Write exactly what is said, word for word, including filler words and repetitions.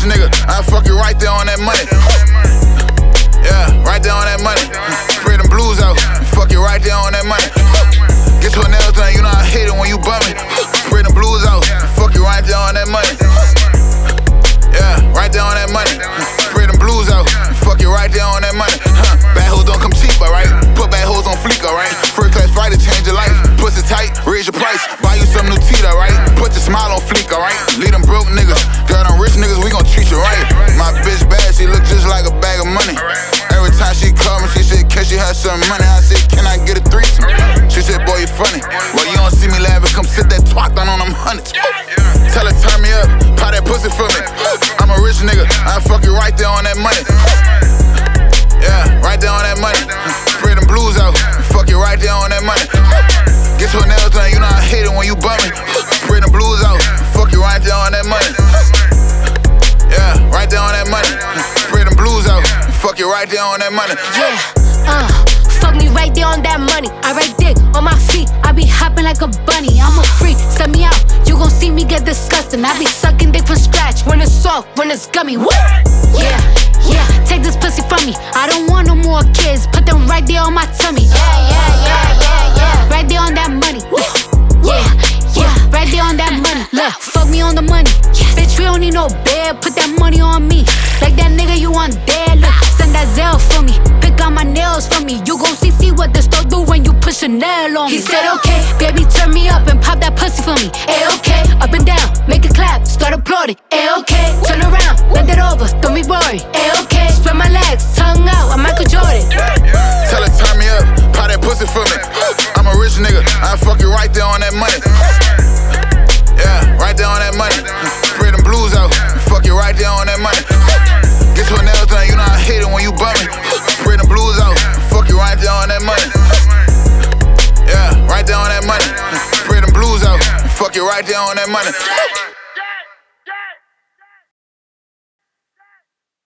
rich nigga, I fuck you right there on that money. Yeah, right there on that money. Spray them blues out, fuck you right there on that money. Get to a nails done, you know I hate it when you bum me. Spray them blues out, fuck you right there on that money. Yeah, right there on that money. Spray them blues out, fuck you right there on that money. Huh. Bad hoes don't come cheap, alright? Put bad hoes on fleek, alright? First class flight to change your life. Pussy tight, raise your price. Buy you some new teeth, alright? Put your smile on fleek, alright? Lead them broke niggas. Girl, them rich niggas, we gon' treat you right. My bitch bad, she look just like a bag of money. Every time she call me, she said, can she have some money? I said, can I get a threesome? She said, boy, you funny. Well, you don't see me laughing, come sit that twat down on them hundreds. Tell her, turn me up, pop that pussy for me. I'm a rich nigga, I fuck you right there on that money. Yeah, right there on that money. Spray them blues out, fuck you right there on that money. Get to a nails done, you know I hate it when you bum me. Spray them blues out, fuck you right there on that money. Yeah, right there on that money. Spray them blues out, fuck you right there on that money. Yeah, uh, fuck me right there on that money. I ride dick on my feet, I be hopping like a bunny. I'm a freak, set me out, you gon' see me get disgusting. I be sucking dick from scratch, when it's soft, when it's gummy. Woo! Yeah, yeah, take this pussy from me. I don't want no more kids, put them right there on my tummy. Yeah, yeah, yeah, yeah, yeah. Right there on that money. Yeah, yeah, right there on that money. Look, fuck me on the money. Bitch, we don't need no bed, put that money on me. Like that nigga you want dead. Look, send that Zelle for me. Pick out my nails for me. You gon' see, see what the store do when you push a nail on me. He said, okay, baby, turn me up and pop that pussy for me. Ay, okay, up and down, make it clap, start applauding. Ay, okay, turn around, bend it over, don't be boring. Ay, okay, spread my legs, tongue out, I'm Michael Jordan. Tell her, turn me up, pop that pussy for me. I'm a rich nigga, I fuck you right there on that money. Yeah, right there on that money. Spray them blues out, fuck you right there on that money. Get to a nails done, you know I hate it when you bum me. Spray them blues out, fuck you right there on that money. Yeah, right there on that money. Spray them blues out, fuck you right there on that money.